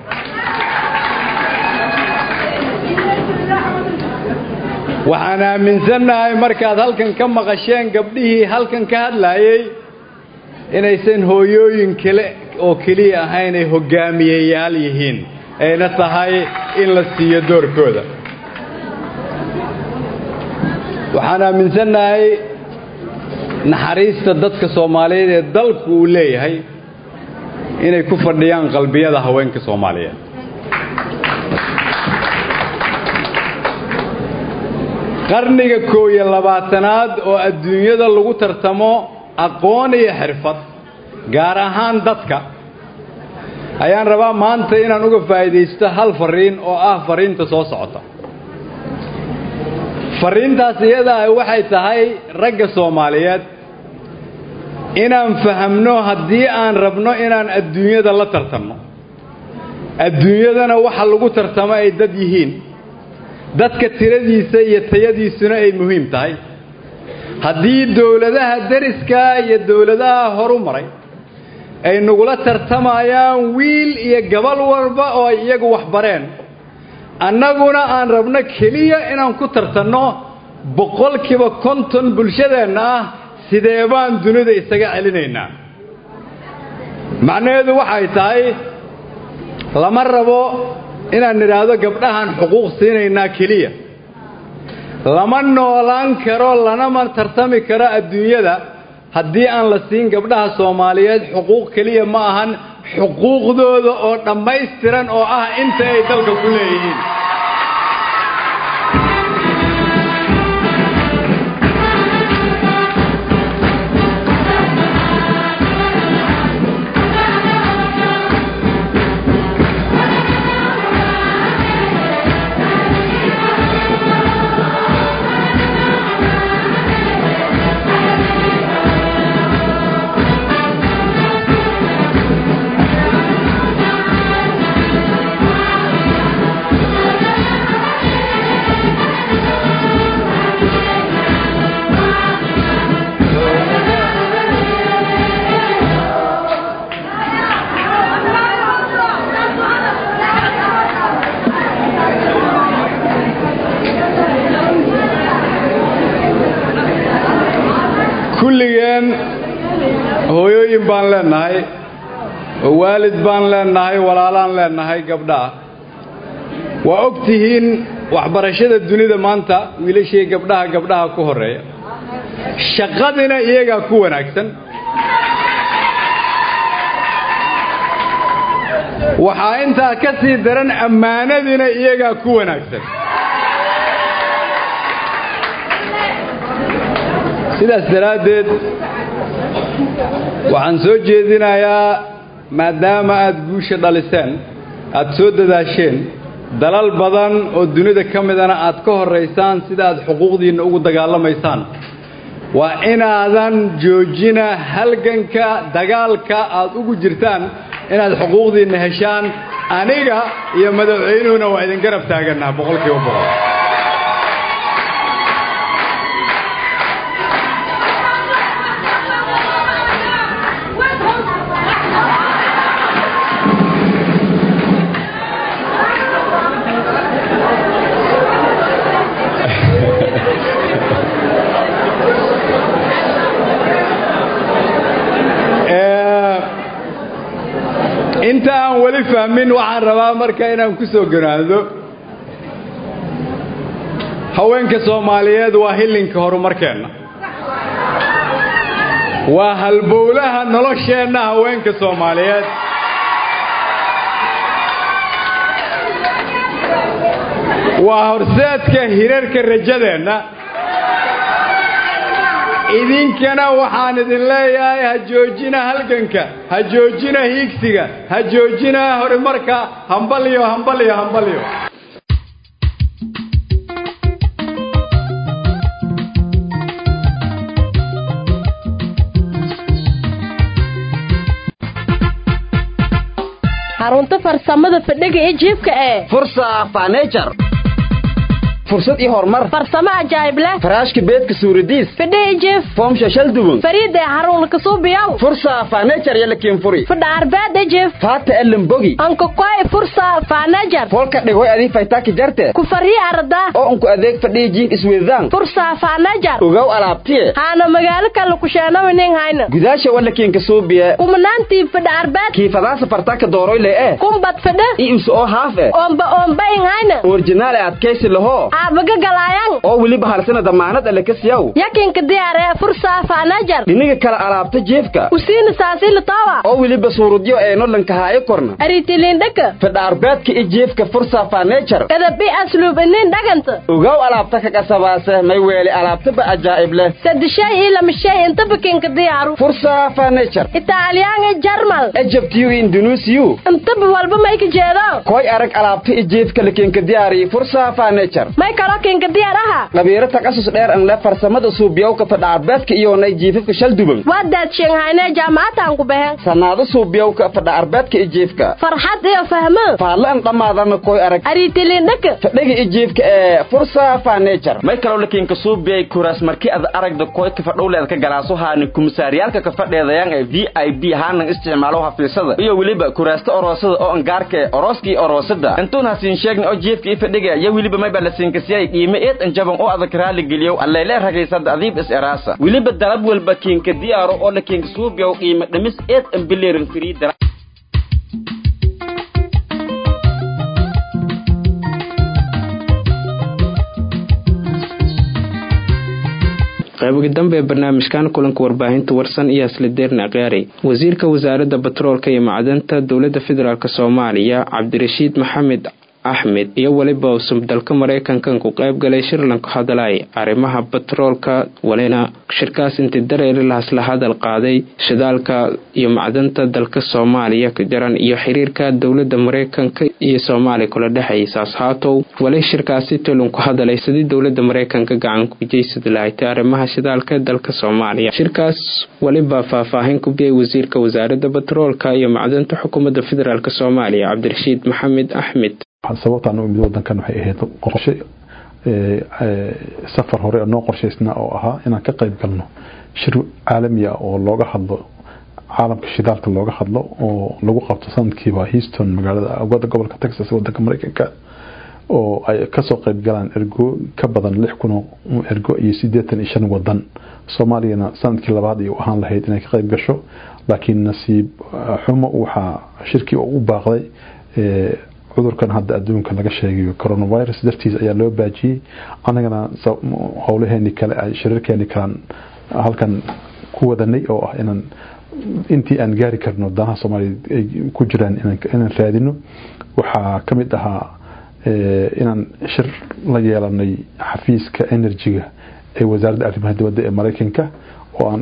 waxaan aaminsanahay markaad halkan ka maqasheen gabdhihii halkan ka hadlayay inaysan hooyooyin kale oo kaliya ahayn ay hogaamiyeyaal yihiin ayna tahay in la siiyo doorkooda waxaan aaminsanahay naxariista dadka Soomaaliyeed ee dalku uu leeyahay inay ku fadhiyaan qalbiyada haweenka Soomaaliyeed qarniga 21aad oo adduunyada lagu tartamo aqoon iyo xirfad gaar ahaan dadka ayaan rabaa maanta inaan uga faa'iideysto hal fariin oo ah fariinta soo socota fariintaas iyada waxay tahay ragga Soomaaliyeed inaan fahamno haddii aan rabno inaan adduunyada la tartamo adduunyadana waxa lagu tartamo ay dad yihiin dadka tiradiisa iyo tayadiisuna ay muhiim tahay haddii dawladaha dariska iyo dawladaha horumaray ay nagula tartamayaan wiil iyo gabal walba oo iyagu wax bareen annaguna aan rabno kaliya inaan ku tartanno 50% bulshadeena ah sidee baan dunida isaga celinaynaa macnaheedu waxay tahay lama rabo inaan niraado gabdhahan xuquuq siinaynaa kaliya lama noolaan karo lana tartami karo adduunyada haddii aan la siin gabdhaha Soomaaliyeed xuquuq kaliya ma ahan xuquuqdooda oo dhammaystiran oo ah inta ay dalka ku leeyihiin kulligeen hooyooyin baan leenahay waalid baan leenahay walaalaan leenahay gabdhaha waa ogtihiin waxbarashada dunida maanta wiilashii gabdhaha ku horeeya shaqadina iyaga ku wanaagsan waxa inta ka sii daran ammaanadina iyaga ku wanaagsan sidaas daraadeed waxaan soo jeedinayaa maadaama aad guusha dhaliseen aad soo dadaasheen dalal badan oo dunida ka midana aad ka horeysaan sida aad xuquuqdiina ugu dagaalamaysaan waa inaadan joojina halganka dagaalka aad ugu jirtaan inaad xuquuqdiina heshaan aniga iyo madaxweynuhuna waa idin garab taaganaa 100%. inta aan wali fahmin waxaan rabaa marka inaan ku soo ganaado haweenka Soomaaliyeed waa hilinka horumarkeena waa halbowlaha nolosheena haweenka Soomaaliyeed waa horseedka hirarka rajadeena idinkana waxaan idin leeyahay ha joojina halganka ha joojina hiigsiga ha joojina horumarka hambaliyo xarunta farsamada fadhiga ee jiibka ee Fursa Furniture fursad iyo horumar farsamo ajaayib leh faraashka beedka suuradiis fadhiga jiif foom shashal duwan fariida harun ka soo biyaw Fursa Furniture yala kiin furi fadha arbaada jiif faata elimbogi anka qoy Fursa Furniture folka dhigo adii faytaaki jarte ku fariya arda oo anku adeeg fadhiga jiif isweedaan Fursa Furniture ugaw alaabtiye hana magaalo kale ku sheeno nin hayna gudaasha wala kiin ka soo biya kumanaantii fadha arbaad kiifadaas fartaaka dooroyle kumbad fadha iyo soo haafe omba in hayna original adkaysi laho aabaga galayaan oo waliba hal sana damaanad alle ka siyaw yakinka diyaare fursa fanajar dhiniga kala alaabta jeefka usiina saasil tawa oo waliba suurudyo ee nolanka haay korna aritilin dhaka fadhaarbeedka ee jeefka fursa fanajar kada bi asluub inin dhaganta ogaw alaabta ka qasabaasa may weeli alaabta ba ajaa'ib leh sadishay ila mishay inta bakinka diyaaru fursa fanajar Italian ee Jarmal Egyptiyo Indonesia inta walba may ka jeedo koy arag alaabta ee jeefka lakinka diyaari fursa fanajar may kala kinka diyaaraha qabiiro taqasus dheer aan la farsamada suubiyowka fadhaarbeedka iyo nay jiifka shal duban wadaad Shanghai jaamacatan ku bahan sanado suubiyowka fadhaarbeedka ee jeefka farxad iyo fahmo faalan dhamaadana koy arag aritilin dhaka fadhiga ee jeefka ee fursa fanajar may kala lakinka suubiyay kuraas markii ad aragda koy ka fadhowleed ka galaaso haani kumsaariyalka ka fadheedayaan ee VIP haanan isticmaalo hafiisada iyo waliba kuraasta oroosada oo angaarka orooski oroosada intuun hasin sheegna oo jeefka fadhiga iyo waliba may balasin ka siyay qiime eed an jaban oo adag raali geliyo alleele rageysada adiib is eraasa waliba dalab walba kinka diyaaro oo la kinka suubiyo qiime dhamis eed an bileerin firiida qaybiga dambe ee barnaamijkan kulanka warbaahinta warsan iyo asla deerna aqyaari wasiirka wasaaradda batroolka iyo macdanta dowladda federaalk Soomaaliya Cabdirashiid Maxamed Ahmed iyo waliba usum dalka Mareykanka ku qayb galay shirlan ku hadalay arrimaha batroolka walina shirkaas intii dareere la hadal qaaday shidaalka iyo macdanta dalka Soomaaliya ka jaran iyo xiriirka dowladda Mareykanka iyo Soomaaliya kula dhaxaysa haato wali shirkaasi talon ku hadalay sidii dowladda Mareykanka gacan ku jeysatay lahayd arrimaha shidaalka dalka Soomaaliya shirkaas waliba faahfaahin ku bixiyay wasiirka wasaaradda batroolka iyo macdanta xukuumadda federaalk Soomaaliya Cabdirashiid Maxamed Ahmed sababtaan u mid wadankan waxay ahayd qorshe safar hore oo qorsheysna oo ahaa inaan ka qayb galno shir caalami ah oo looga hadlo caalamka shidaalka looga hadlo oo lagu qabto sanadkiiba Houston magaalada gobolka Texas wadanka Mareykanka oo ay ka soo qayb galaan ergo ka badan 6,000 ergo iyo 85 wadan Soomaaliyana sanadkii labaad ay u ahaan lahayd inay ka qayb gasho laakiin nasiib xumo waxa shirkii u baaqday cudurkan hadda adduunka laga sheegayo coronavirus dartiis ayaa loo baajiyay anagana howlaheeni kale ay shirarkeeni kan halkan ku wadanay oo ah inaan intii aan gaari karno danaha Soomaaliyeed ay ku jiraan inaan raadino waxa kamid ahaa inaan shir la yeelanay xafiiska energy-ga ee wasaaradda arrimaha dibadda ee Mareykanka oo aan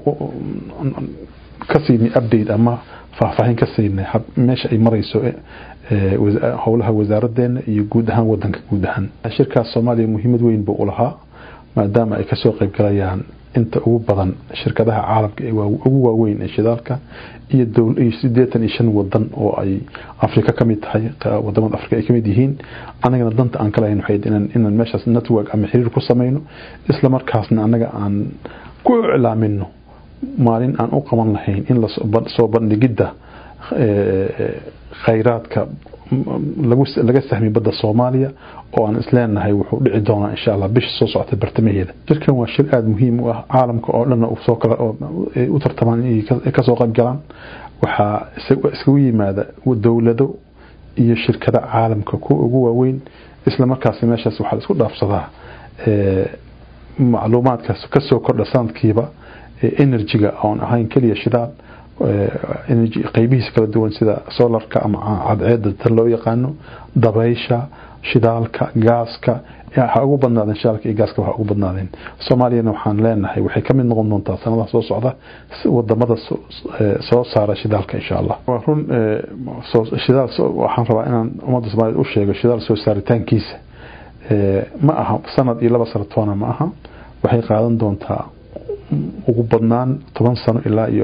ka siinay update ama faahfaahin ka siinay meesha ay marayso howlaha wasaaraddeena iyo guud ahaan wadanka guud ahaan shirkaas Soomaaliya muhiimad weyn buu u lahaa maadaama ay ka soo qayb galayaan inta ugu badan shirkadaha caalamka ee ugu waaweyn ee shidaalka iyo 85 wadan oo ay Afrika ka mid tahay wadamada Afrika ay ka mid yihiin anagana danta aan kala hayno waxay inaan meeshaas network ama xiriir ku sameeyno isla markaasna anaga aan ku iclaamino maalin aan u qaban lahayn in la soo bandhigida khayraadka laga sahmi badda Soomaaliya oo aan isleenahay wuxuu dhici doonaa insha Allah bish soo socota bartamaheeda shirkan waa shir aad muhiim u ah caalamka oo dhan soo kala u tartamaan ka soo qayb galaan waxa isku yimaada dawlado iyo shirkado caalamka ku ugu waaweyn isla markaas meeshaas waxa isku dhaafsadaa macluumaadkaas ka soo kordha sanadkiiba energy-ga aan ahayn kaliya shidaal energy qaybihiisa kala duwan sida solarka ama cadceedda tan loo yaqaano dabaysha shidaalka gaaska waxa ugu badnaadeen shidaalka iyo gaaska waxa ugu badnaadeen Soomaaliyana waxaan leenahay waxay ka mid noqon doontaa sanadaha soo socda wadamada soo saara shidaalka insha Allah run shidaal waxaan rabaa inaan ummadda Soomaaliyeed u sheego shidaal soo saaritaankiisa ma aha sanad iyo 2 sano toona ma aha waxay qaadan doontaa ugu badnaan 10 sano ilaa iyo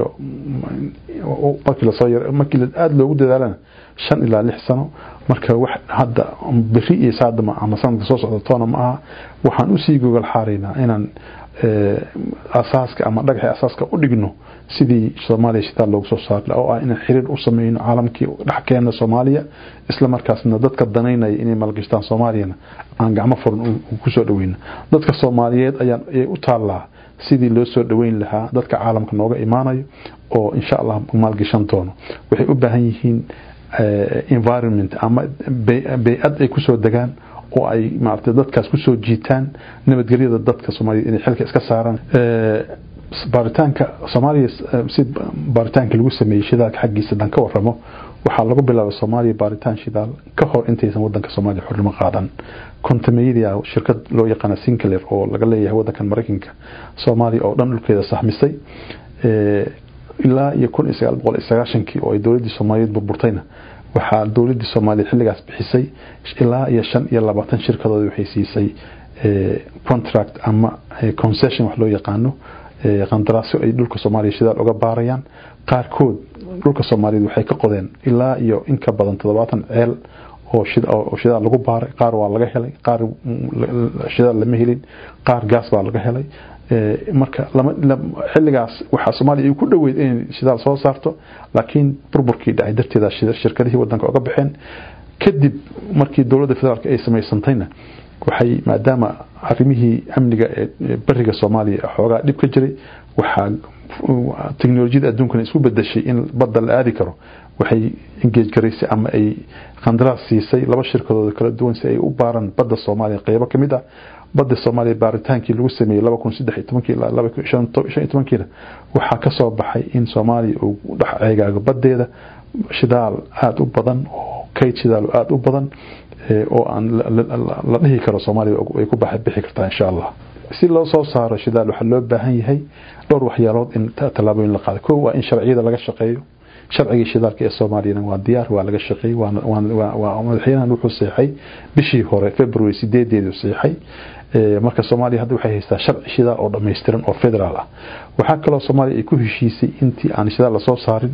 markii aad loogu dadaalana 5 ilaa 6 sano marka wax hadda bixi iyo saadama ama sanadka soo socda toona ma aha waxaan u sii gogol xaaraynaa inaan asaaska ama dhagaxa asaaska u dhigno sidii Soomaaliya shidaal loogu soo saar oo ah inaan xiriir u sameeyno caalamkii dhaxkeena Soomaaliya isla markaasna dadka danaynaya inay maalgashtaan Soomaaliyana aan gacmo furan ku soo dhaweyno dadka Soomaaliyeed ayaan u taalaa sidii loo soo dhaweyn lahaa dadka caalamka nooga imaanayo oo insha Allah maalgashan doono waxay u baahan yihiin environment ama bay'ad ay ku soo degaan oo ay maartay dadkaas ku soo jiitaan nabadgelyada dadka Soomaaliyeed inay xilka iska saaraan baaritaanka Soomaaliya si baaritaanka lagu sameeyay shidaalka xaqiisa dan ka waramo waxa lagu bilaabay Soomaaliya baaritaan shidaal ka hor intaysan wadanka Soomaaliya xornimo qaadan kontameedia shirkad loo yaqaan Sinclair oo laga leeyahay wadanka Mareykanka Soomaaliya oo dhan dhulkeeda saxmisay ilaa iyo 1990 oo ay dawladda Soomaaliyeed burburtayna waxa dawladda Soomaaliya xilligaas bixisay ilaa iyo 25 shirkadood waxay siisay contract ama concession wax loo yaqaano qandaraasyo ay dhulka Soomaaliya shidaal uga baarayaan qaarkood dhulka Soomaaliyeed waxay ka qodeen ilaa iyo in ka badan 70 ceel oo shidaal lagu baaray qaar waa laga helay qaar shidaal lama helin qaar gas baa laga helay marka xilligaas waxa Soomaaliya ku dhaweyd in shidaal soo saarto laakiin burburkii dhacay darteeda shirkadihii wadanka uga baxeen kadib markii dawladda federaalka ay sameysantayna waxay maadaama arrimihii amniga ee bariga Soomaaliya xoogaa dhib ka jiray waxa teknolojiyada adduunka isku bedeshay in badda la aadi karo waxay engage gareysay ama ay qandaraas siisay laba shirkadood kala duwan si ay u baaran badda Soomaaliya qaybo kamid ah badda Soomaaliya baaritaankii lagu sameeyay 2013 ilaa 2015 waxa ka soo baxay in Soomaaliya uu dhax ceegaaga badeeda shidaal aad u badan oo kayd shidaal aad u badan oo aan la dhihi karo Soomaaliya ay ku bixi kartaa insha Allah si loo soo saaro shidaal waxa loo baahan yahay dhowr waxyaalood in talaabooyin la qaado koow waa in sharciyada laga shaqeeyo sharciga shidaalka ee Soomaaliya waa diyaar waa laga shaqeeyay waa madaxweynaha wuxuu saxay bishii hore February 8 saxay marka Soomaaliya hadda waxay haystaa sharci shidaal oo dhameystiran oo federaal ah waxa kale oo Soomaaliya ay ku heshiisay intii aan shidaal la soo saarin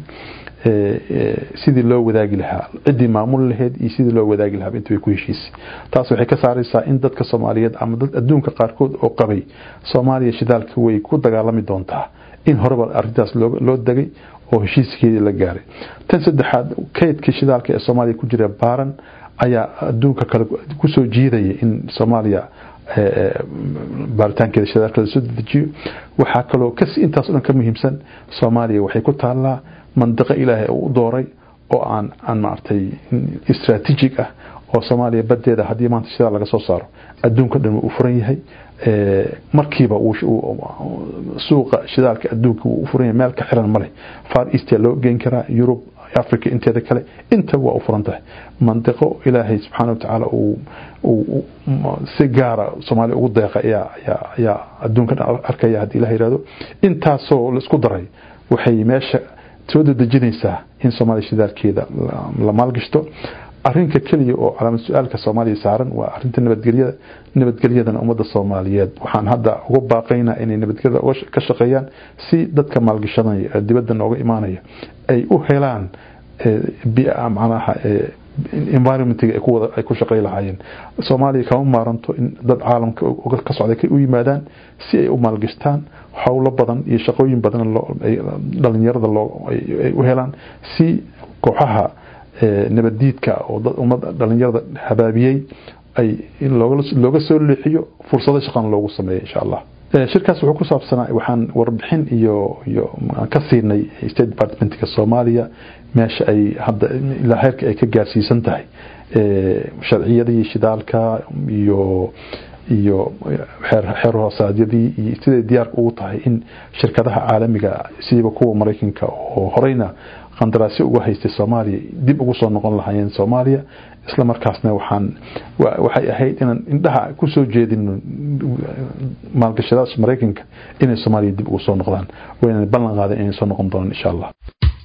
sidii loo wadaagi lahaa cidii maamul lahayd iyo sidii loo wadaagi lahaa intii ku heshiisay taas waxay ka saaraysaa in dadka Soomaaliyeed ama dad adduunka qaarkood oo qabay Soomaaliya shidaalka way ku dagaalami doontaa in horeba arrintaas loo dagay oo heshiiskeedii la gaaray tan saddexaad kaydka shidaalka ee Soomaaliya ku jira baaran ayaa adduunka kale ku soo jiidaya in Soomaaliya baaritaankeeda shidaalka la soo dejiyo waxa kale oo intaas oo ka muhiimsan Soomaaliya waxay ku taalaa منطقة إلهي أو دوري أو عن معرتي استراتيجيك أو Soomaaliya badeeda hadii maanta shidaal laga soo saaro adduunka dhan uu furan yahay markiiba uu suuqa shidaalka adduunka uu furan yahay meel ka xiran male Far East loo geen karaa Europe Africa inteeda kale inta waa u furan tahay mantiqo Ilaahay subhanahu wa ta'ala uu si gaara Soomaaliya ugu deeqay ayaa adduunka arkaya hadii Ilaahay yiraahdo intaasoo la isku daray waxay meesha soo dejinaysaa in Soomaaliya shidaalkeeda la maalgashto arrinka kaliya oo calaamad su'aalka Soomaaliya saaran waa arrinta nabadgelyada ummadda Soomaaliyeed waxaan hadda ugu baaqaynaa inay nabadgelyada ka shaqeeyaan si dadka maalgashanaya dibadda nooga imaanaya ay u helaan bi'a macnaha environment-ga ay ku shaqeey lahaayeen Soomaaliya kama maaranto in dad caalamka ka socday u yimaadaan si ay u maalgashtaan hawlo badan iyo shaqooyin badan dhalinyarada ay u helaan si kooxaha nabadiidka oo ummadda dhalinyarada habaabiyay ay looga soo leexiyo fursado shaqan loogu sameeyo insha Allah shirkaas wuxuu ku saabsanaa waxaan warbixin iyo ka siinay State Department-ka Soomaaliya meesha ay hadda ilaa heerka ay ka gaarsiisan tahay sharciyadii shidaalka iyo xeer hoosaadiyadii iyo sidii diyaar ugu tahay in shirkadaha caalamiga sida kuwa Mareykanka oo horeyna qandaraasyo ugu haystay Soomaaliya dib ugu soo noqon lahaayeen Soomaaliya isla markaasna waxay ahayd in indhaha ku soo jeedin maalgashadaas Mareykanka inay Soomaaliya dib ugu soo noqdaan wayna ballan qaadeen inay soo noqon doonaan insha Allah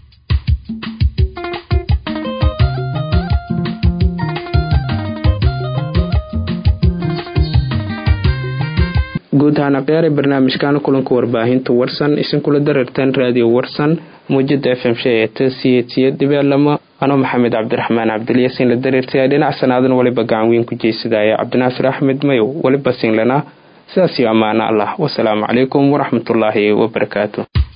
guud ahaan aqyaari barnaamijkan kulanka warbaahinta warsan isin kula darartan radio warsan muujada FM shayta ano maxamed cabdiraxmaan cabdilyaasiin la dareertay dhinac sanaadan waliba gacan weyn ku jeesadaya cabdinaasir axmed mayow waliba siin lana sidaas iyo amaana Allah wassalaamu calaykum waraxmatullaahi wabarakaatuh